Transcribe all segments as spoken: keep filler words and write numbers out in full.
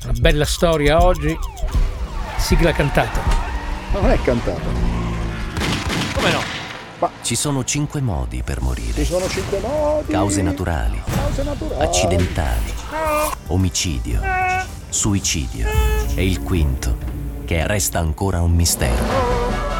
Una bella storia oggi. Sigla cantata. Non è cantata. Come no? Ma ci sono cinque modi per morire. Ci sono cinque modi. Cause naturali. Cause naturali. Accidentali. Omicidio. Suicidio. E il quinto, che resta ancora un mistero.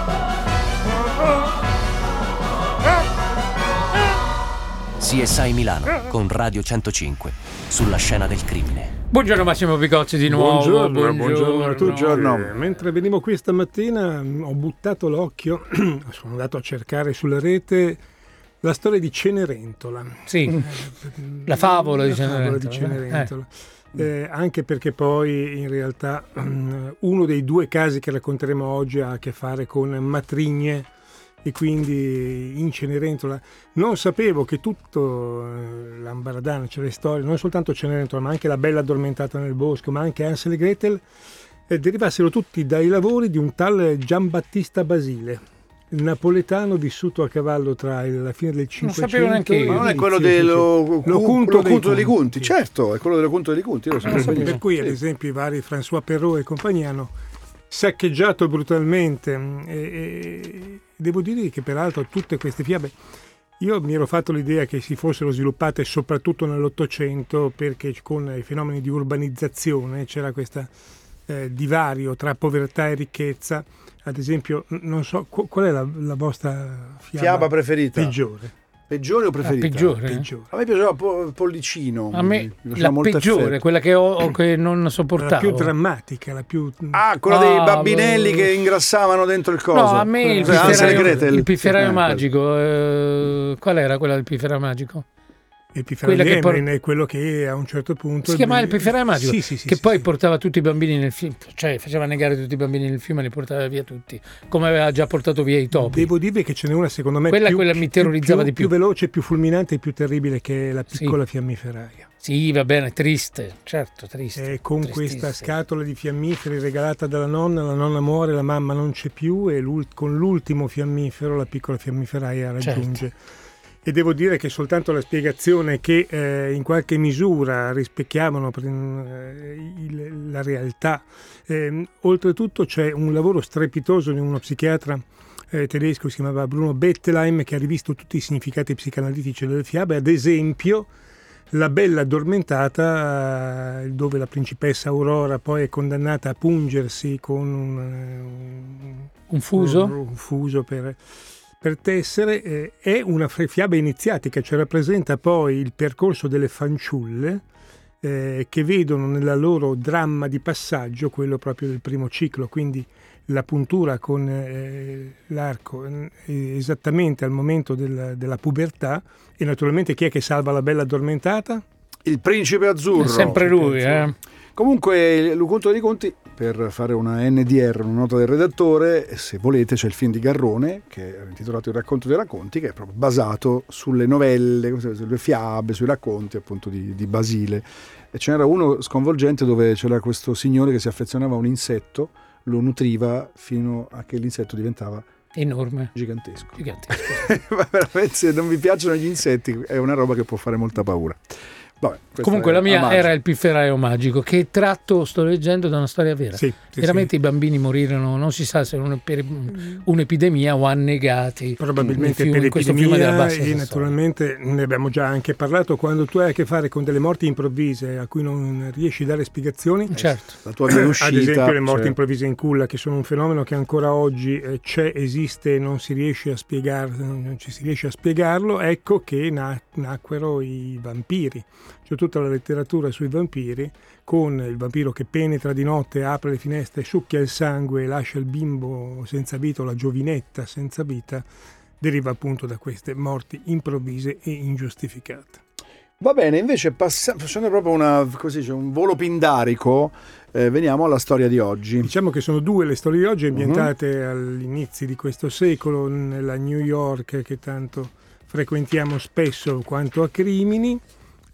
C S I Milano con Radio centocinque sulla scena del crimine. Buongiorno Massimo Picozzi di nuovo. Buongiorno, buongiorno, buongiorno a tutti. Eh, mentre venivo qui stamattina ho buttato l'occhio, sono andato a cercare sulla rete la storia di Cenerentola. Sì, la favola di la Cenerentola. Favola di Cenerentola. Eh. Eh, anche perché poi in realtà um, uno dei due casi che racconteremo oggi ha a che fare con matrigne, e quindi in Cenerentola non sapevo che tutto eh, l'Ambaradano, cioè le storie, non soltanto Cenerentola ma anche La Bella Addormentata nel Bosco, ma anche Hansel e Gretel, eh, derivassero tutti dai lavori di un tal Giambattista Basile, il napoletano vissuto a cavallo tra il, la fine del Cinquecento. Non sapevo neanche io. Ma non è quello dello L'Ocunto dei dei Conti, certo, è quello dell'Ocunto dei Conti. Lo so, per cui ad esempio i vari François Perrault e compagnia hanno saccheggiato brutalmente e, e devo dire che peraltro tutte queste fiabe io mi ero fatto l'idea che si fossero sviluppate soprattutto nell'Ottocento, perché con i fenomeni di urbanizzazione c'era questo eh, divario tra povertà e ricchezza. Ad esempio, non so qual è la, la vostra fiaba, fiaba preferita peggiore? Peggiore o preferita? La peggiore. Peggiore. A me piaceva po- Pollicino. A me mi la peggiore, effetto. Quella che ho, o che non sopportavo. La più drammatica, la più... Ah, quella ah, dei babbinelli bo... che ingrassavano dentro il coso. No, a me il cioè, pifferaio, il pifferaio eh, magico. Eh, qual era quella del pifferaio magico? Il pifferaio di Emerin è quello che a un certo punto si chiamava il pifferaio magico, sì, sì, sì, che sì, poi sì. portava tutti i bambini nel film, cioè faceva negare tutti i bambini nel film e li portava via tutti, come aveva già portato via i topi. Devo dire che ce n'è una secondo me quella, più, quella mi terrorizzava più, di più, più veloce, più fulminante e più terribile, che è La piccola sì. fiammiferaia. Sì, va bene, triste, certo, triste. E con questa scatola di fiammiferi regalata dalla nonna, la nonna muore, la mamma non c'è più e con l'ultimo fiammifero la piccola fiammiferaia raggiunge. Certo. E devo dire che soltanto la spiegazione che eh, in qualche misura rispecchiavano eh, il, la realtà. Eh, oltretutto c'è un lavoro strepitoso di uno psichiatra eh, tedesco, si chiamava Bruno Bettelheim, che ha rivisto tutti i significati psicanalitici delle fiabe, ad esempio La Bella Addormentata, eh, dove la principessa Aurora poi è condannata a pungersi con un, un, un fuso, un, un fuso per... per tessere, eh, è una fiaba iniziatica, cioè rappresenta poi il percorso delle fanciulle eh, che vedono nella loro dramma di passaggio quello proprio del primo ciclo, quindi la puntura con eh, l'arco eh, esattamente al momento del, della pubertà. E naturalmente chi è che salva la Bella Addormentata? Il principe azzurro. È sempre lui, eh. Comunque, L'Ocunto dei Conti, per fare una N D R, una nota del redattore, se volete c'è il film di Garrone, che è intitolato Il racconto dei racconti, che è proprio basato sulle novelle, sulle fiabe, sui racconti appunto di, di Basile. E ce n'era uno sconvolgente dove c'era questo signore che si affezionava a un insetto, lo nutriva fino a che l'insetto diventava enorme, gigantesco. gigantesco. Ma veramente, se non vi piacciono gli insetti, è una roba che può fare molta paura. Vabbè, comunque la mia era Il pifferaio magico, che è tratto, sto leggendo, da una storia vera. Sì, sì, veramente sì. I bambini morirono, non si sa se per un'epidemia o annegati. Probabilmente fiume, per in questo fiume della epidemia, Bassa e Sassonia. naturalmente ne abbiamo già anche parlato, quando tu hai a che fare con delle morti improvvise a cui non riesci a dare spiegazioni. Certo. La tua via d'uscita, ad esempio le morti cioè... improvvise in culla, che sono un fenomeno che ancora oggi eh, c'è, esiste e non si riesce a spiegar, non ci si riesce a spiegarlo. Ecco che na- nacquero i vampiri, cioè tutta la letteratura sui vampiri, con il vampiro che penetra di notte, apre le finestre, succhia il sangue e lascia il bimbo senza vita o la giovinetta senza vita, deriva appunto da queste morti improvvise e ingiustificate. Va bene, invece pass- facendo proprio una, così, cioè un volo pindarico, eh, veniamo alla storia di oggi. Diciamo che sono due le storie di oggi, ambientate uh-huh. all'inizio di questo secolo, nella New York che tanto frequentiamo spesso quanto a crimini.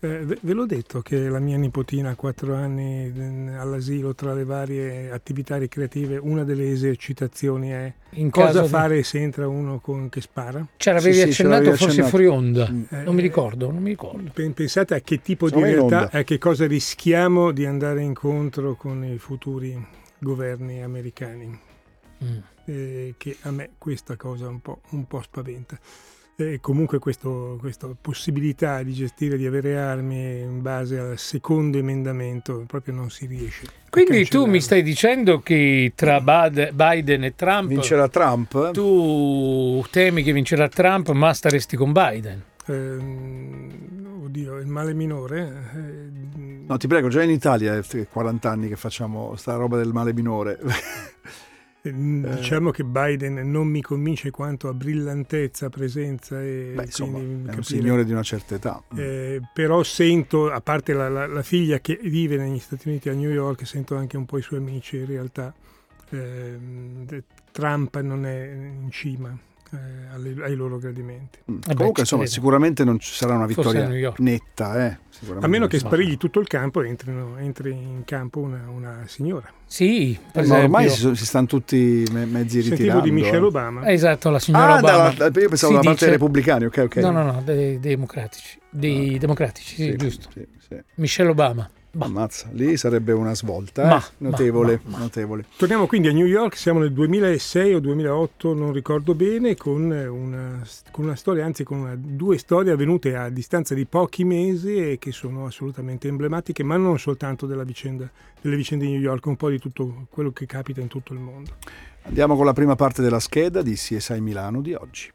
Eh, ve, ve l'ho detto che la mia nipotina a quattro anni all'asilo, tra le varie attività ricreative, una delle esercitazioni è In cosa caso fare di... se entra uno con, che spara. Ce l'avevi sì, sì, accennato, ce l'avevi forse accennato. fuori onda. Eh, non mi ricordo, non mi ricordo. Pensate a che tipo Siamo di in realtà, onda. a che cosa rischiamo di andare incontro con i futuri governi americani. Mm. Eh, che a me questa cosa un po', un po' spaventa. E comunque questo, questa possibilità di gestire, di avere armi in base al secondo emendamento proprio non si riesce. Quindi tu mi stai dicendo che tra Biden e Trump vincerà Trump? Tu temi che vincerà Trump, ma staresti con Biden? Eh, oddio, il male minore. Eh, no, ti prego, già in Italia è quaranta anni che facciamo sta roba del male minore. Diciamo che Biden non mi convince quanto a brillantezza, presenza e Beh, insomma, quindi, è capire, un signore di una certa età. Eh, però sento, a parte la, la, la figlia che vive negli Stati Uniti a New York, sento anche un po' i suoi amici. In realtà eh, Trump non è in cima eh, alle, ai loro gradimenti. Mm. Eh Comunque beh, insomma sicuramente non ci sarà una vittoria netta, eh, a meno che sparigli tutto il campo e entrino, entri in campo una, una signora. Sì, per eh, ma ormai si, si stanno tutti me, mezzi Sentivo ritirando. di Michelle eh. Obama. Esatto, la signora ah, Obama. Da, da, io pensavo si dalla parte dice... dei repubblicani, ok, ok. No, no, no, dei democratici. Dei ah. democratici, sì, sì, giusto. Sì, sì. Michelle Obama. Bah. Ammazza, lì sarebbe una svolta, eh? ma, notevole, ma, ma, notevole. Torniamo quindi a New York, siamo nel duemilasei o duemilaotto, non ricordo bene, con una, con una storia, anzi con una, due storie avvenute a distanza di pochi mesi e che sono assolutamente emblematiche, ma non soltanto della vicenda, delle vicende di New York, un po' di tutto quello che capita in tutto il mondo. Andiamo con la prima parte della scheda di C S I Milano di oggi.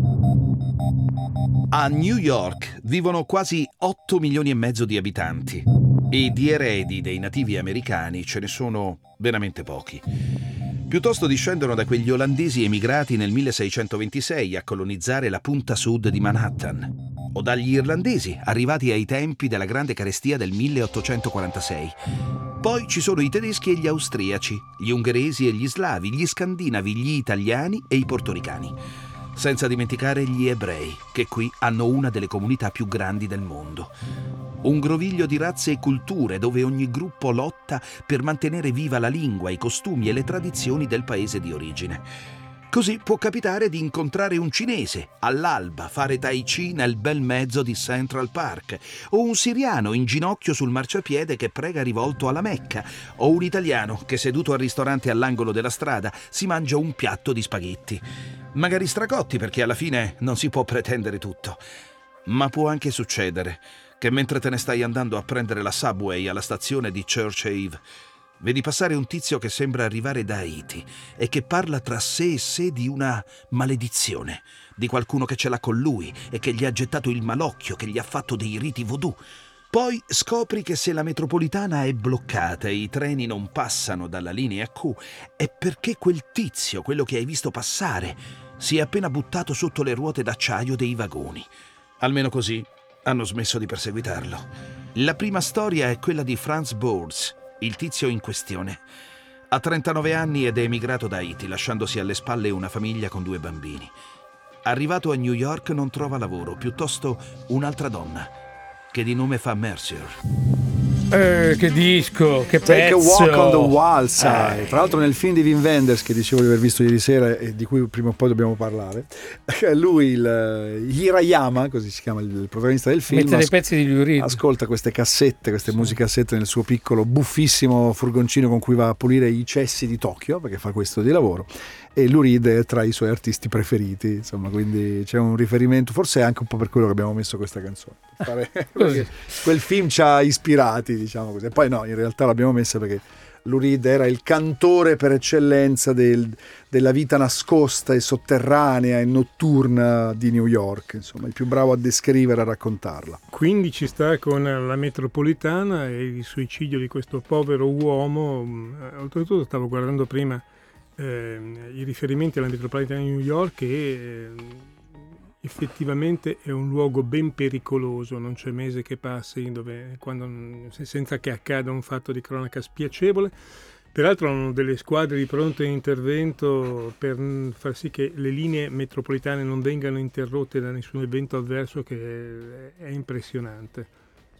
A New York vivono quasi otto milioni e mezzo di abitanti e di eredi dei nativi americani ce ne sono veramente pochi. Piuttosto discendono da quegli olandesi emigrati nel milleseicentoventisei a colonizzare la punta sud di Manhattan, o dagli irlandesi arrivati ai tempi della grande carestia del milleottocentoquarantasei. Poi ci sono i tedeschi e gli austriaci, gli ungheresi e gli slavi, gli scandinavi, gli italiani e i portoricani. Senza dimenticare gli ebrei, che qui hanno una delle comunità più grandi del mondo. Un groviglio di razze e culture dove ogni gruppo lotta per mantenere viva la lingua, i costumi e le tradizioni del paese di origine. Così può capitare di incontrare un cinese all'alba fare tai chi nel bel mezzo di Central Park, o un siriano in ginocchio sul marciapiede che prega rivolto alla Mecca, o un italiano che seduto al ristorante all'angolo della strada si mangia un piatto di spaghetti. Magari stracotti, perché alla fine non si può pretendere tutto. Ma può anche succedere che mentre te ne stai andando a prendere la subway alla stazione di Church Ave, vedi passare un tizio che sembra arrivare da Haiti e che parla tra sé e sé di una maledizione, di qualcuno che ce l'ha con lui e che gli ha gettato il malocchio, che gli ha fatto dei riti voodoo. Poi scopri che se la metropolitana è bloccata e i treni non passano dalla linea Q, è perché quel tizio, quello che hai visto passare, si è appena buttato sotto le ruote d'acciaio dei vagoni. Almeno così hanno smesso di perseguitarlo. La prima storia è quella di Franz Boers, il tizio in questione. Ha trentanove anni ed è emigrato da Haiti, lasciandosi alle spalle una famiglia con due bambini. Arrivato a New York non trova lavoro, piuttosto un'altra donna, che di nome fa Mercier. Eh, che disco, che Take pezzo. a Walk on the Wild Side. Eh. Tra l'altro nel film di Wim Wenders, che dicevo di aver visto ieri sera e di cui prima o poi dobbiamo parlare, lui, il Hirayama, così si chiama il protagonista del film, mette dei pezzi di Lou Reed. ascolta queste cassette, queste sì. musicassette nel suo piccolo buffissimo furgoncino con cui va a pulire i cessi di Tokyo, perché fa questo di lavoro, e Lou Reed è tra i suoi artisti preferiti, insomma, quindi c'è un riferimento, forse è anche un po' per quello che abbiamo messo questa canzone, fare quel film ci ha ispirati, diciamo così. E poi no, in realtà l'abbiamo messa perché Lou Reed era il cantore per eccellenza del, della vita nascosta e sotterranea e notturna di New York, insomma il più bravo a descrivere, a raccontarla. Quindi ci sta con la metropolitana e il suicidio di questo povero uomo. Oltretutto stavo guardando prima eh, i riferimenti alla metropolitana di New York e eh, effettivamente è un luogo ben pericoloso, non c'è mese che passi dove, quando, senza che accada un fatto di cronaca spiacevole. Peraltro hanno delle squadre di pronto intervento per far sì che le linee metropolitane non vengano interrotte da nessun evento avverso, che è impressionante.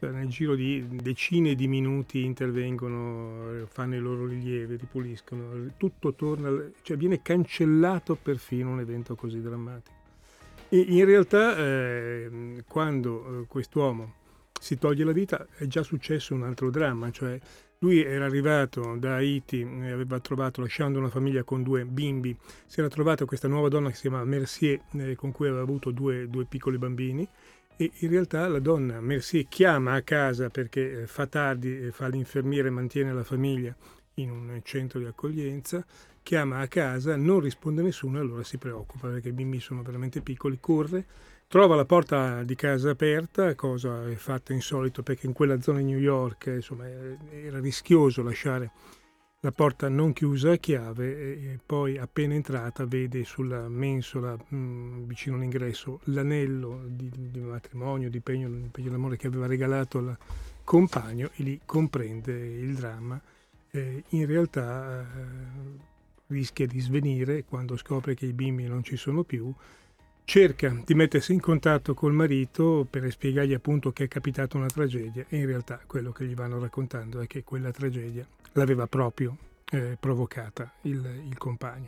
cioè nel giro di decine di minuti intervengono, fanno i loro rilievi, ripuliscono, tutto torna, cioè viene cancellato perfino un evento così drammatico. E in realtà eh, quando eh, quest'uomo si toglie la vita è già successo un altro dramma, cioè lui era arrivato da Haiti, aveva trovato, lasciando una famiglia con due bimbi, si era trovato questa nuova donna che si chiama Mercier, eh, con cui aveva avuto due, due piccoli bambini, e in realtà la donna Mercier chiama a casa perché eh, fa tardi, eh, fa l'infermiere, mantiene la famiglia in un centro di accoglienza, chiama a casa, non risponde nessuno, allora si preoccupa perché i bimbi sono veramente piccoli, corre, trova la porta di casa aperta, cosa fatta insolito perché in quella zona di New York insomma, era rischioso lasciare la porta non chiusa a chiave, e poi appena entrata vede sulla mensola mh, vicino all'ingresso l'anello di, di matrimonio, di pegno, di pegno d'amore che aveva regalato al compagno, e lì comprende il dramma. Eh, in realtà eh, rischia di svenire quando scopre che i bimbi non ci sono più. Cerca di mettersi in contatto col marito per spiegargli appunto che è capitata una tragedia, e in realtà quello che gli vanno raccontando è che quella tragedia l'aveva proprio eh, provocata il, il compagno.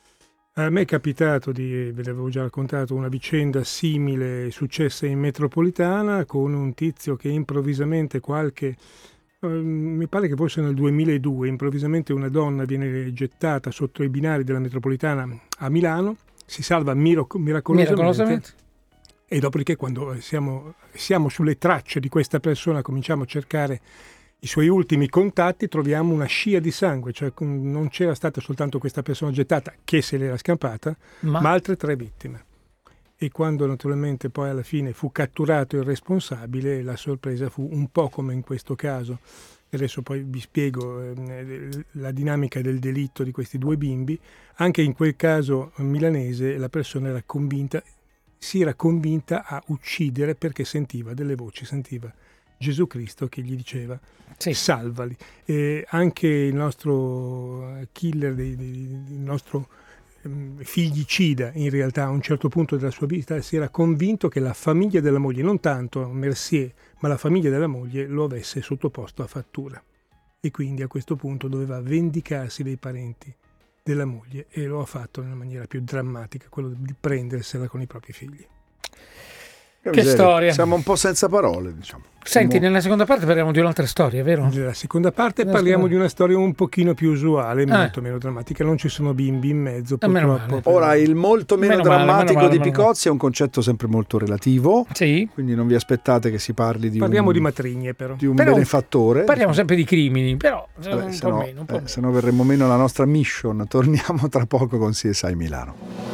A me è capitato di, ve l'avevo già raccontato, una vicenda simile successa in metropolitana con un tizio che improvvisamente qualche, eh, mi pare che fosse nel duemiladue, improvvisamente una donna viene gettata sotto i binari della metropolitana a Milano, si salva mirac- miracolosamente, miracolosamente e dopodiché quando siamo, siamo sulle tracce di questa persona, cominciamo a cercare i suoi ultimi contatti, troviamo una scia di sangue, cioè non c'era stata soltanto questa persona gettata che se l'era scampata, ma, ma altre tre vittime. E quando naturalmente poi alla fine fu catturato il responsabile, la sorpresa fu un po' come in questo caso. Adesso poi vi spiego eh, la dinamica del delitto di questi due bimbi. Anche in quel caso milanese la persona era convinta, si era convinta a uccidere perché sentiva delle voci, sentiva Gesù Cristo che gli diceva sì. salvali. E anche il nostro killer, dei, dei, il nostro um, figlicida, in realtà a un certo punto della sua vita si era convinto che la famiglia della moglie, non tanto Mercier, ma la famiglia della moglie lo avesse sottoposto a fattura. E quindi a questo punto doveva vendicarsi dei parenti della moglie, e lo ha fatto nella maniera più drammatica, quello di prendersela con i propri figli. Che, che storia. Siamo un po' senza parole, diciamo. Senti, Siamo... nella seconda parte parliamo di un'altra storia, vero? Nella seconda parte nella parliamo seconda... di una storia un pochino più usuale, eh. molto meno drammatica. Non ci sono bimbi in mezzo, purtroppo. Ora, il molto meno, meno drammatico male, meno male, di Picozzi è un concetto sempre molto relativo. Sì. Quindi non vi aspettate che si parli di Parliamo un... di matrigne, però. Di un però benefattore. Parliamo sempre di crimini, però Vabbè, un se po' no, meno. Un po' eh, meno. se no verremo meno alla nostra mission. Torniamo tra poco con C S I Milano.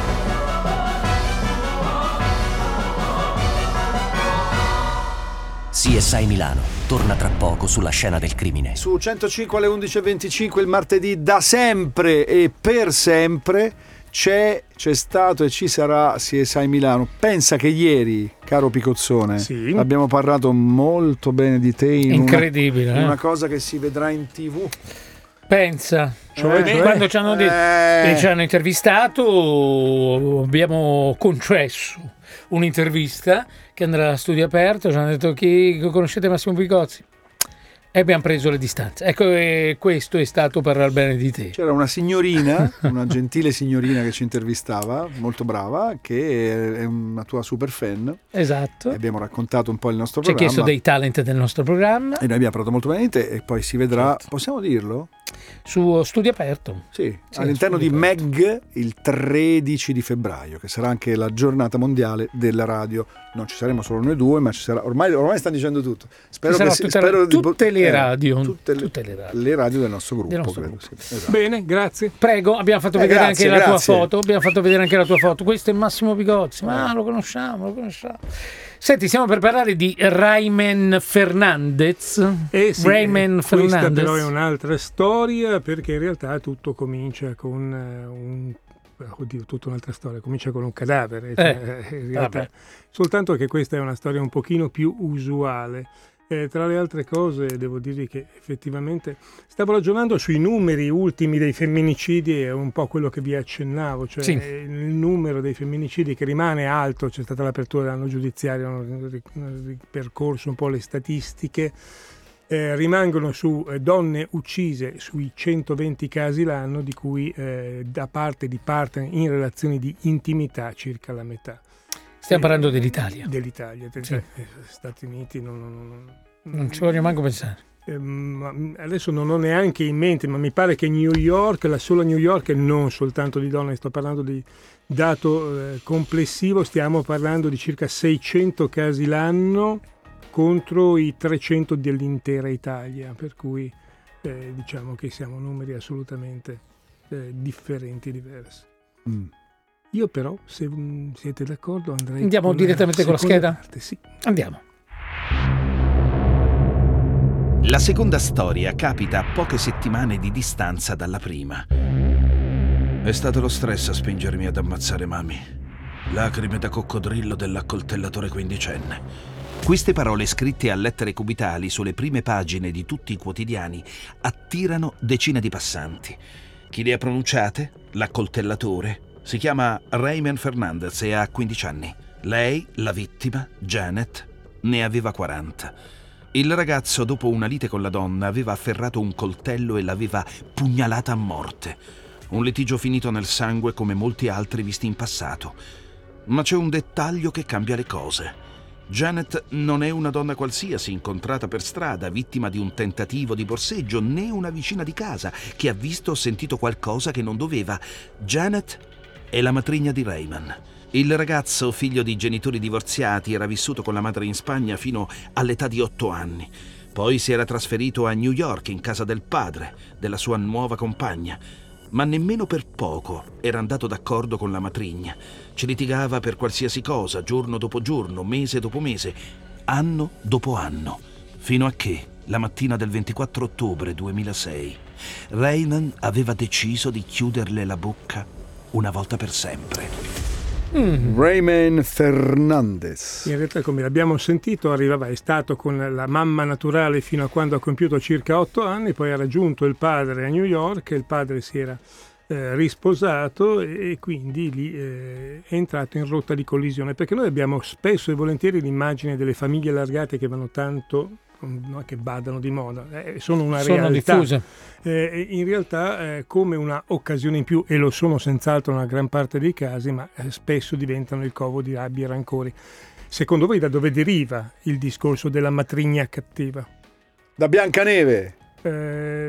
C S I Milano torna tra poco sulla scena del crimine. Su centocinque alle undici e venticinque il martedì, da sempre e per sempre c'è, c'è stato e ci sarà C S I Milano. Pensa che ieri, caro Picozzone, sì. abbiamo parlato molto bene di te in incredibile, una, eh? una cosa che si vedrà in TV. Pensa, Cioè, eh, cioè, quando ci hanno, detto, eh. ci hanno intervistato, abbiamo concesso un'intervista che andrà a Studio Aperto, ci hanno detto: chi conoscete Massimo Picozzi? E abbiamo preso le distanze. Ecco, e questo è stato parlare bene di te. C'era una signorina, una gentile signorina che ci intervistava, molto brava, che è una tua super fan. Esatto. E abbiamo raccontato un po' il nostro ci programma. Ci ha chiesto dei talent del nostro programma. E noi abbiamo parlato molto bene di te, e poi si vedrà, certo. Possiamo dirlo? Su Studio Aperto. Sì, sì all'interno di Aperto. M E G il tredici di febbraio, che sarà anche la giornata mondiale della radio. Non ci saremo solo noi due, ma ci sarà, ormai, ormai stanno dicendo tutto. Spero che tutte, spero le, di, tutte le radio, eh, tutte, le, tutte le radio. le radio del nostro gruppo. Del nostro credo, gruppo. sì, esatto. Bene, grazie. Prego, abbiamo fatto eh, vedere grazie, anche grazie. la tua foto. Abbiamo fatto vedere anche la tua foto. Questo è Massimo Picozzi. Ma lo conosciamo, lo conosciamo. Senti, stiamo per parlare di Rayman Fernandez. Eh sì, Rayman eh, Fernandez. Questa però è un'altra storia, perché in realtà tutto comincia con uh, un oddio, tutta un'altra storia, comincia con un cadavere, cioè, eh, in realtà, soltanto che questa è una storia un pochino più usuale. Eh, tra le altre cose devo dirvi che effettivamente stavo ragionando sui numeri ultimi dei femminicidi, è un po' quello che vi accennavo, cioè Sì. il numero dei femminicidi che rimane alto, c'è stata l'apertura dell'anno giudiziario, hanno ripercorso un po' le statistiche, eh, rimangono su eh, donne uccise sui centoventi casi l'anno, di cui eh, da parte di partner in relazioni di intimità circa la metà. Stiamo parlando dell'Italia. Dell'Italia, Sì. cioè, Stati Uniti non, non, non, Non ci voglio manco pensare. eh, ma adesso non ho neanche in mente, ma mi pare che New York, la sola New York, e non soltanto di donne, sto parlando di dato eh, complessivo, stiamo parlando di circa seicento casi l'anno contro i trecento dell'intera Italia, per cui eh, diciamo che siamo numeri assolutamente eh, differenti, diversi. Mm. Io però, se mh, siete d'accordo, andrei Andiamo con direttamente con la seconda scheda? parte, sì. Andiamo. La seconda storia capita a poche settimane di distanza dalla prima. È stato lo stress a spingermi ad ammazzare Mami. Lacrime da coccodrillo dell'accoltellatore quindicenne. Queste parole scritte a lettere cubitali sulle prime pagine di tutti i quotidiani attirano decine di passanti. Chi le ha pronunciate? L'accoltellatore. Si chiama Raymond Fernandez e ha quindici anni. Lei, la vittima, Janet, ne aveva quaranta. Il ragazzo, dopo una lite con la donna, aveva afferrato un coltello e l'aveva pugnalata a morte. Un litigio finito nel sangue come molti altri visti in passato. Ma c'è un dettaglio che cambia le cose. Janet non è una donna qualsiasi incontrata per strada, vittima di un tentativo di borseggio, né una vicina di casa che ha visto o sentito qualcosa che non doveva. Janet è la matrigna di Raymond. Il ragazzo, figlio di genitori divorziati, era vissuto con la madre in Spagna fino all'età di otto anni. Poi si era trasferito a New York in casa del padre, della sua nuova compagna. Ma nemmeno per poco era andato d'accordo con la matrigna. Ci litigava per qualsiasi cosa, giorno dopo giorno, mese dopo mese, anno dopo anno, fino a che, la mattina del ventiquattro ottobre duemilasei, Raymond aveva deciso di chiuderle la bocca una volta per sempre. Mm. Raymond Fernandez. In realtà, come abbiamo sentito, arrivava, è stato con la mamma naturale fino a quando ha compiuto circa otto anni, poi ha raggiunto il padre a New York, il padre si era eh, risposato e, e quindi lì eh, è entrato in rotta di collisione, perché noi abbiamo spesso e volentieri l'immagine delle famiglie allargate che vanno tanto, no, che vadano di moda, eh, sono una Sono realtà. diffuse. Eh, in realtà eh, come una occasione in più, e lo sono senz'altro nella gran parte dei casi, ma eh, spesso diventano il covo di rabbia e rancori. Secondo voi da dove deriva il discorso della matrigna cattiva? Da Biancaneve. Eh,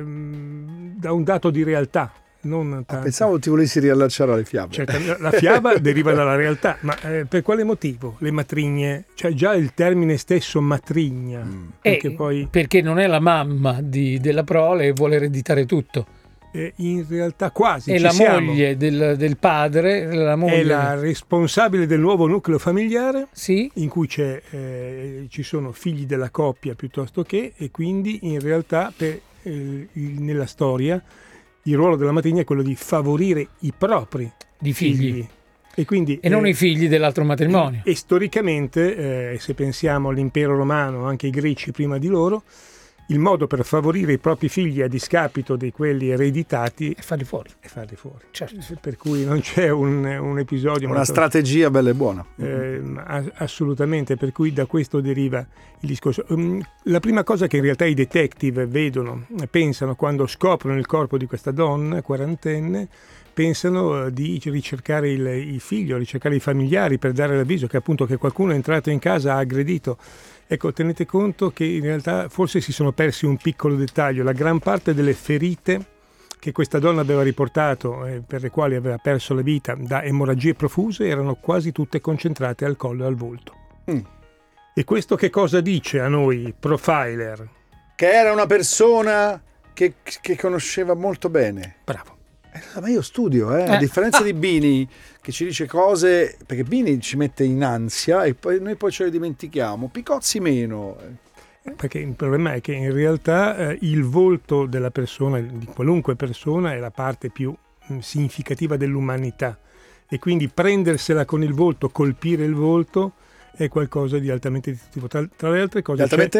da un dato di realtà, non tanto. Ah, pensavo ti volessi riallacciare alle fiabe. Certo, la fiaba deriva dalla realtà, ma eh, per quale motivo le matrigne? Cioè già il termine stesso matrigna, Mm. perché Eh, poi perché non è la mamma di- della prole e vuole ereditare tutto. eh, in realtà quasi È ci la siamo. moglie del, del padre, la moglie È la responsabile del nuovo nucleo familiare, Sì, in cui c'è, eh, ci sono figli della coppia piuttosto che, e quindi in realtà per, eh, il- nella storia il ruolo della matrigna è quello di favorire i propri di figli. figli. E, quindi, E non eh, i figli dell'altro matrimonio. E storicamente, eh, se pensiamo all'impero romano, anche i greci prima di loro, il modo per favorire i propri figli a discapito di quelli ereditati E farli fuori. è farli fuori. Certo. Per cui non c'è un, un episodio... Una molto- strategia bella e buona. Eh, a- assolutamente, per cui da questo deriva il discorso. Um, la prima cosa che in realtà i detective vedono, pensano quando scoprono il corpo di questa donna quarantenne, pensano eh, di ricercare il, il figlio, ricercare i familiari per dare l'avviso che appunto che qualcuno è entrato in casa, ha aggredito. Ecco, tenete conto che in realtà forse si sono persi un piccolo dettaglio: la gran parte delle ferite che questa donna aveva riportato, eh, per le quali aveva perso la vita da emorragie profuse, erano quasi tutte concentrate al collo e al volto. Mm. E questo che cosa dice a noi, profiler? Che era una persona che, che conosceva molto bene. Bravo. Eh, ma io studio, eh, a Eh. differenza di Bini che ci dice cose, perché Bini ci mette in ansia e poi noi poi ce le dimentichiamo. Picozzi meno. Perché il problema è che in realtà eh, il volto della persona, di qualunque persona, è la parte più mh, significativa dell'umanità, e quindi prendersela con il volto, colpire il volto, è qualcosa di altamente distruttivo. Tra, tra le altre cose, Altamente?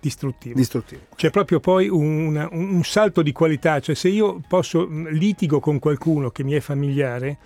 distruttivo. Distruttivo. C'è proprio poi un, un, un salto di qualità, cioè se io posso litigo con qualcuno che mi è familiare,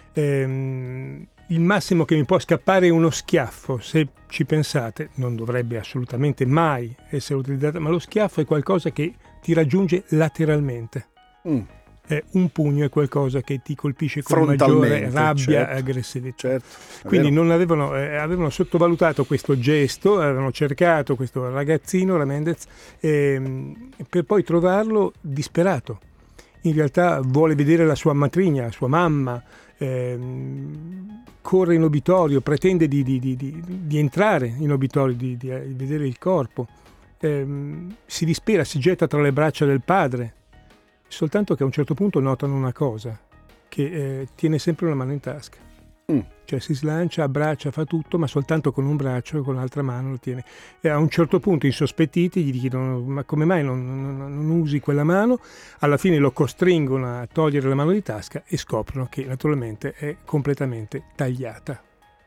ehm, il massimo che mi può scappare è uno schiaffo. Se ci pensate, non dovrebbe assolutamente mai essere utilizzato, ma lo schiaffo è qualcosa che ti raggiunge lateralmente. Mm. Eh, un pugno è qualcosa che ti colpisce con maggiore rabbia e aggressività. Certo, quindi non avevano, eh, avevano sottovalutato questo gesto, avevano cercato questo ragazzino Ramendez eh, per poi trovarlo disperato. In realtà vuole vedere la sua matrigna, sua mamma, eh, corre in obitorio, pretende di, di, di, di, di entrare in obitorio, di, di, di vedere il corpo, eh, si dispera, si getta tra le braccia del padre. Soltanto che a un certo punto notano una cosa, che eh, tiene sempre una mano in tasca. Mm. Cioè si slancia, abbraccia, fa tutto, ma soltanto con un braccio e con l'altra mano lo tiene. E a un certo punto, insospettiti, gli chiedono ma come mai non, non, non usi quella mano? Alla fine lo costringono a togliere la mano di tasca e scoprono che naturalmente è completamente tagliata.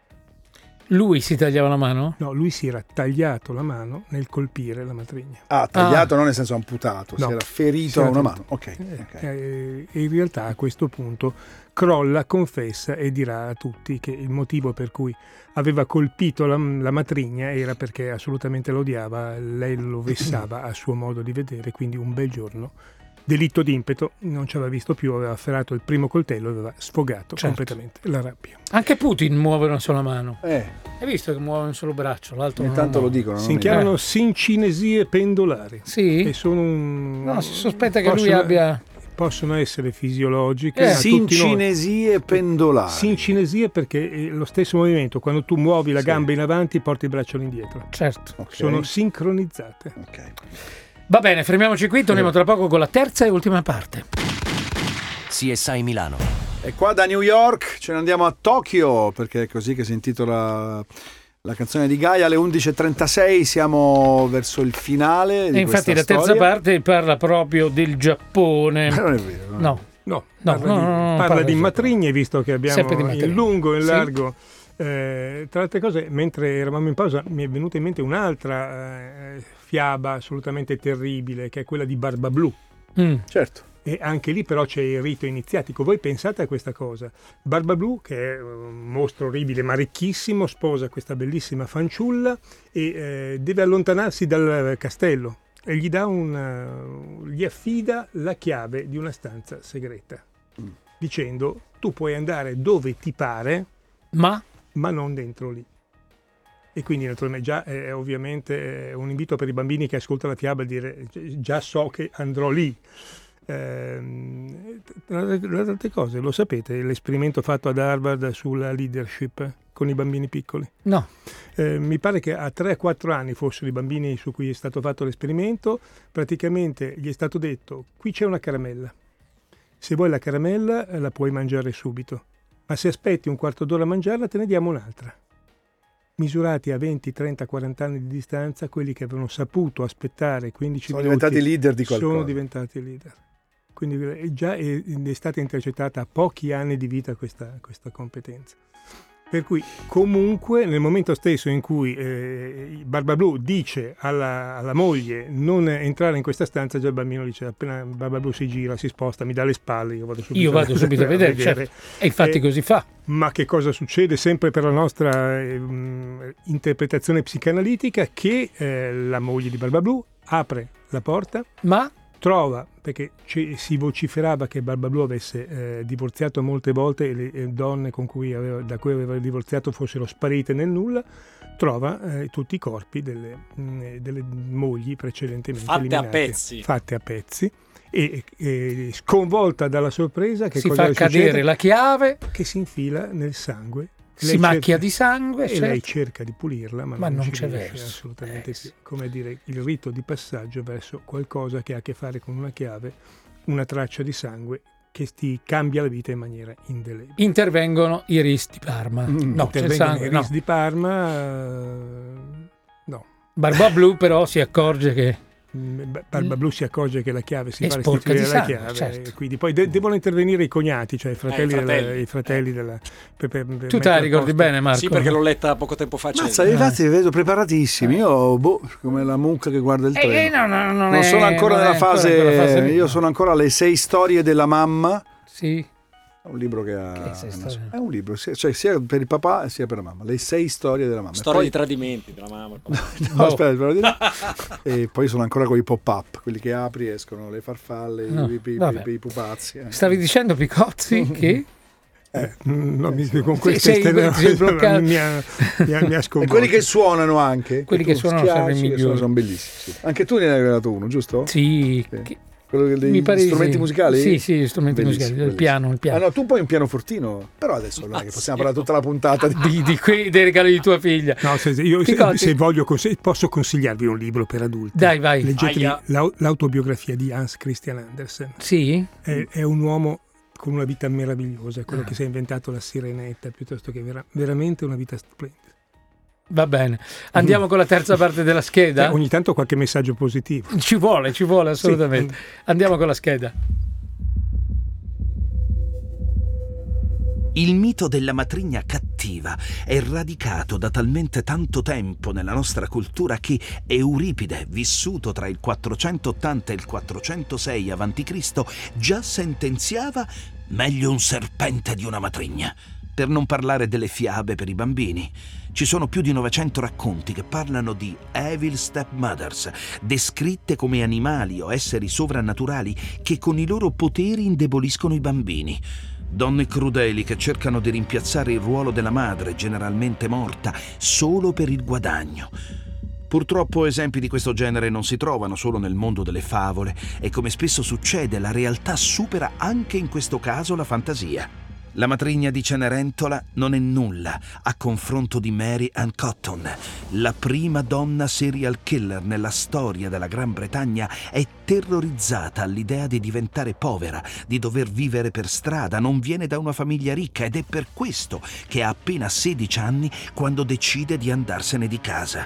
Lui si tagliava la mano? No, lui si era tagliato la mano nel colpire la matrigna. Ah, tagliato ah. non nel senso amputato, no, si era ferito a una mano. Ok. Eh, okay. Eh, e in realtà a questo punto crolla, confessa e dirà a tutti che il motivo per cui aveva colpito la, la matrigna era perché assolutamente lo odiava, lei lo vessava a suo modo di vedere, quindi un bel giorno, delitto d'impeto, non ci aveva visto più, aveva afferrato il primo coltello e aveva sfogato certo. completamente la rabbia. Anche Putin muove una sola mano. Eh. Hai visto che muove un solo braccio, l'altro non tanto lo dicono. Si chiamano eh. sincinesie pendolari. Sì? E sono un... No, si sospetta che lui abbia... Possono essere fisiologiche. Eh. Sincinesie pendolari. Sincinesie perché è lo stesso movimento. Quando tu muovi la sì. gamba in avanti, porti il braccio all'indietro. Certo. Okay. Sono sincronizzate. Ok. Va bene, fermiamoci qui, torniamo tra poco con la terza e ultima parte. C S I Milano. E qua da New York ce ne andiamo a Tokyo, perché è così che si intitola la canzone di Gaia. Alle undici e trentasei siamo verso il finale di e infatti la terza storia. parte parla proprio del Giappone. Ma non è vero. No. No. No, no, parla, no, di, no, no, parla parla di di matrigne, visto che abbiamo in lungo e in sì. largo. Eh, tra altre cose, mentre eravamo in pausa mi è venuta in mente un'altra eh, fiaba assolutamente terribile, che è quella di Barbablù. Mm. Certo. E anche lì però c'è il rito iniziatico. Voi pensate a questa cosa: Barbablù, che è un mostro orribile ma ricchissimo, sposa questa bellissima fanciulla e eh, deve allontanarsi dal castello e gli dà un, uh, gli affida la chiave di una stanza segreta, mm. dicendo tu puoi andare dove ti pare, ma ma non dentro lì. E quindi naturalmente già è ovviamente un invito per i bambini che ascoltano la fiaba a dire già so che andrò lì. Eh, tra le altre cose, lo sapete l'esperimento fatto ad Harvard sulla leadership con i bambini piccoli? No. Eh, mi pare che a tre quattro anni fossero i bambini su cui è stato fatto l'esperimento. Praticamente gli è stato detto: qui c'è una caramella, se vuoi la caramella la puoi mangiare subito, ma se aspetti un quarto d'ora a mangiarla te ne diamo un'altra. Misurati a venti, trenta, quaranta anni di distanza, quelli che avevano saputo aspettare quindici sono minuti diventati leader di qualcosa. Sono diventati leader. Quindi è già è, è stata intercettata a pochi anni di vita questa, questa competenza. Per cui comunque nel momento stesso in cui eh, Barbablù dice alla, alla moglie non entrare in questa stanza, già il bambino dice, appena Barbablù si gira, si sposta, mi dà le spalle, io vado subito, io vado subito a vedere, a vedere. Certo. E infatti eh, così fa. Ma che cosa succede sempre per la nostra eh, interpretazione psicanalitica? Che eh, la moglie di Barbablù apre la porta, ma trova, perché ci, si vociferava che Barbablù avesse eh, divorziato molte volte e le eh, donne con cui aveva, da cui aveva divorziato fossero sparite nel nulla, trova eh, tutti i corpi delle, mh, delle mogli precedentemente fatte eliminate, a pezzi fatte a pezzi e, e sconvolta dalla sorpresa che si cosa fa cadere succede? La chiave che si infila nel sangue, si macchia di sangue e certo. lei cerca di pulirla ma, ma non, non ci c'è riesce verso. assolutamente eh, più. Come dire, il rito di passaggio verso qualcosa che ha a che fare con una chiave, una traccia di sangue che ti cambia la vita in maniera indelebile. Intervengono i R I S di Parma. Mm, no, c'è il sangue, i R I S no. di Parma uh, no. Barbablù però si accorge che Barba Blu si accorge che la chiave si È fa sporca restituire di la sangue, chiave, certo. e quindi poi de- devono intervenire i cognati, cioè i fratelli, Eh, i fratelli. della, i fratelli della, per, per, per Tu te mettere la a ricordi posto. bene, Marco? Sì, perché l'ho letta poco tempo fa. Mazza, ragazzi, vi vedo preparatissimi. Io, boh, come la mucca che guarda il Eh, treno. eh, no, no, non, non è- sono ancora non è nella ancora fase, quella fase lì, io no. sono ancora alle sei storie della mamma. Sì. È un libro che ha. Che sei storie? È un libro, sia- cioè sia per il papà sia per la mamma. Le sei storie della mamma. Storia E di tradimenti della mamma. poi, no, aspetta, però di no. E poi sono ancora con i pop-up, quelli che apri escono le farfalle, No, i, i, vabbè. i, i pupazzi. eh. Stavi dicendo, Picozzi, che... Eh, no, mi, con queste sei- stelle- sei bloccato. mi ha, mi ha, mi ha E sconvolto. quelli che suonano anche. Quelli che tu suonano sono i schiacci, che migliori. sono, sono bellissimi. Sì. Anche tu ne hai regalato uno, giusto? Sì, Sì. che- Quello dei mi pare di strumenti sì. musicali? Sì, sì, strumenti Bellissimo, musicali, il bellissimo. piano, il piano. Ah no, tu poi un pianofortino, però adesso non è che possiamo parlare tutta la puntata di... Di, di quei, dei regali di tua figlia. No, se, io, se, Picozzi. se voglio consigli- posso consigliarvi un libro per adulti. Dai, vai. Leggetevi Aia. l'au- l'autobiografia di Hans Christian Andersen. Sì? È, è un uomo con una vita meravigliosa, è Ah. quello che si è inventato la sirenetta, piuttosto che vera- veramente una vita splendida. Va bene. Andiamo con la terza parte della scheda? Eh, ogni tanto qualche messaggio positivo. Ci vuole, ci vuole assolutamente. Andiamo con la scheda. Il mito della matrigna cattiva è radicato da talmente tanto tempo nella nostra cultura che Euripide, vissuto tra il quattrocentottanta e il quattrocentosei avanti Cristo, già sentenziava meglio un serpente di una matrigna. Per non parlare delle fiabe per i bambini. Ci sono più di novecento racconti che parlano di evil stepmothers, descritte come animali o esseri sovrannaturali che con i loro poteri indeboliscono i bambini. Donne crudeli che cercano di rimpiazzare il ruolo della madre, generalmente morta, solo per il guadagno. Purtroppo esempi di questo genere non si trovano solo nel mondo delle favole e, come spesso succede, la realtà supera anche in questo caso la fantasia. La matrigna di Cenerentola non è nulla a confronto di Mary Ann Cotton. La prima donna serial killer nella storia della Gran Bretagna è terrorizzata all'idea di diventare povera, di dover vivere per strada, non viene da una famiglia ricca ed è per questo che ha appena sedici anni quando decide di andarsene di casa.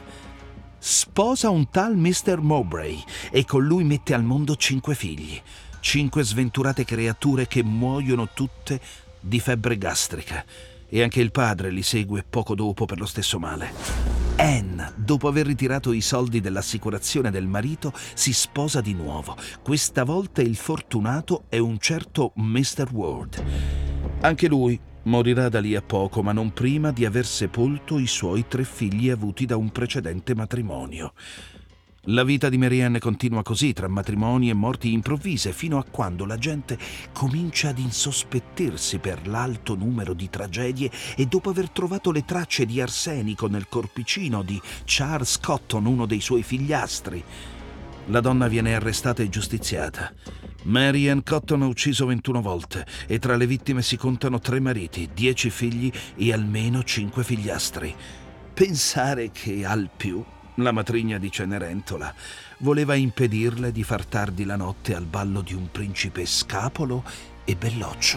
Sposa un tal mister Mowbray e con lui mette al mondo cinque figli, cinque sventurate creature che muoiono tutte di febbre gastrica, e anche il padre li segue poco dopo per lo stesso male. Anne, dopo aver ritirato i soldi dell'assicurazione del marito, si sposa di nuovo. Questa volta il fortunato è un certo mister Ward. Anche lui morirà da lì a poco, ma non prima di aver sepolto i suoi tre figli avuti da un precedente matrimonio. La vita di Mary Ann continua così, tra matrimoni e morti improvvise, fino a quando la gente comincia ad insospettirsi per l'alto numero di tragedie e dopo aver trovato le tracce di arsenico nel corpicino di Charles Cotton, uno dei suoi figliastri. La donna viene arrestata e giustiziata. Mary Ann Cotton ha ucciso ventuno volte e tra le vittime si contano tre mariti, dieci figli e almeno cinque figliastri. Pensare che al più la matrigna di Cenerentola voleva impedirle di far tardi la notte al ballo di un principe scapolo e belloccio.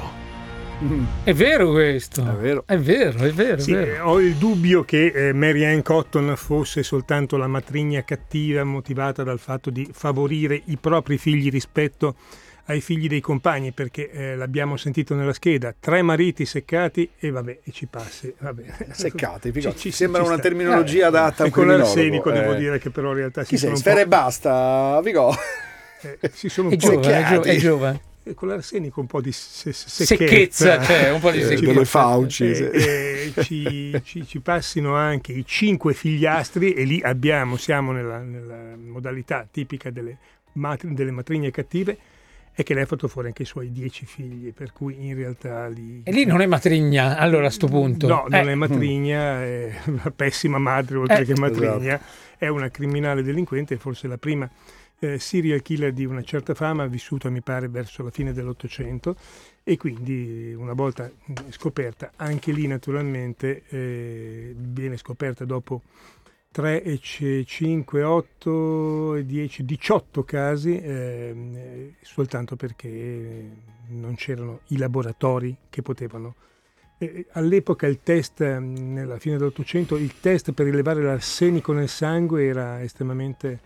È vero questo. È vero. È vero, è vero, è Sì, vero. eh, ho il dubbio che eh, Mary Ann Cotton fosse soltanto la matrigna cattiva motivata dal fatto di favorire i propri figli rispetto ai figli dei compagni, perché eh, l'abbiamo sentito nella scheda, tre mariti seccati e vabbè, e ci passi, vabbè. Seccati, Ci- Picozzi. ci- sembra ci una sta. terminologia adatta a E un con criminologo. l'arsenico devo eh. dire che però in realtà Chi si sei? sono Sfera e un po', basta, Vigò. eh, si sono È un po' giovane, è, gio- secchiati. è giovane. eh, con l'arsenico un po' di se- se- Secchezza, cioè, un po' di Eh, secchezza. delle fauci. Eh, sì. eh, ci, ci- ci passino anche i cinque figliastri e lì abbiamo, siamo nella, nella modalità tipica delle, matri- delle matrigne cattive, e che lei ha fatto fuori anche i suoi dieci figli, per cui in realtà lì... E lì non è matrigna, allora a sto punto. No, non Eh, è matrigna, è una pessima madre oltre Eh, che matrigna, esatto. è una criminale delinquente, forse la prima eh, serial killer di una certa fama, vissuta mi pare verso la fine dell'Ottocento, e quindi una volta scoperta, anche lì naturalmente eh, viene scoperta dopo tre, cinque, otto, dieci, diciotto casi, eh, soltanto perché non c'erano i laboratori che potevano. Eh, all'epoca il test, nella fine dell'Ottocento, il test per rilevare l'arsenico nel sangue era estremamente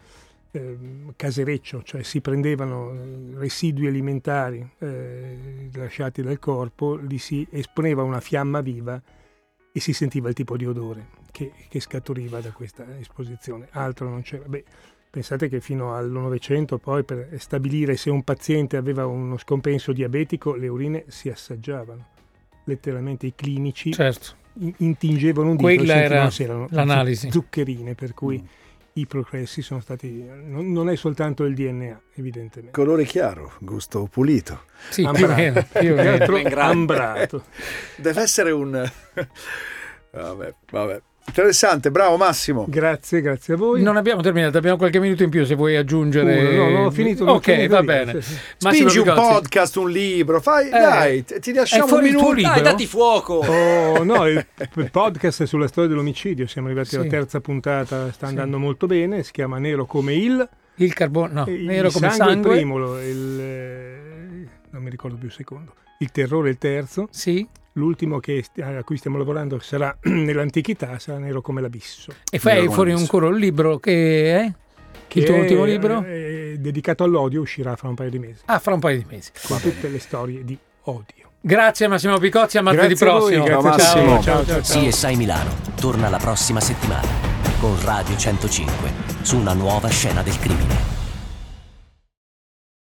eh, casereccio, cioè si prendevano residui alimentari eh, lasciati dal corpo, li si esponeva a una fiamma viva e si sentiva il tipo di odore che, che scaturiva da questa esposizione. Altro non c'era. Beh, pensate che fino al Novecento poi per stabilire se un paziente aveva uno scompenso diabetico le urine si assaggiavano. Letteralmente i clinici certo. intingevano un dito Quella e era se erano l'analisi. zuccherine, per cui mm. i progressi sono stati, non, non è soltanto il D N A evidentemente. Colore chiaro, gusto pulito. Sì, più o meno, più o meno. Ambrato. Deve essere un... vabbè, vabbè. Interessante, bravo Massimo. Grazie, grazie a voi. Non abbiamo terminato, abbiamo qualche minuto in più se vuoi aggiungere. Uno, no, no, ho finito. Ok, finito va lì. bene. Sì, sì. Spingi un podcast, un libro, fai, eh, dai, ti lasciamo un minuto. Dai, dati fuoco. Oh, no, il, il podcast è sulla storia dell'omicidio, siamo arrivati sì. alla terza puntata, sta andando sì. molto bene, si chiama Nero come il... Il carbone, no, il nero come sangue, sangue. il primo, il, eh, non mi ricordo più il secondo. Il terrore il terzo. Sì. L'ultimo che, a cui stiamo lavorando sarà nell'antichità, sarà Nero come l'abisso. E fai Nero fuori ancora un libro che è? Che il tuo è, ultimo libro? È dedicato all'odio, uscirà fra un paio di mesi. Ah, fra un paio di mesi. Con tutte le storie di odio. Grazie Massimo Picozzi, a martedì Grazie a voi, prossimo. grazie Massimo. Ciao, ciao, ciao, ciao. C S I Milano torna la prossima settimana con Radio centocinque su una nuova scena del crimine.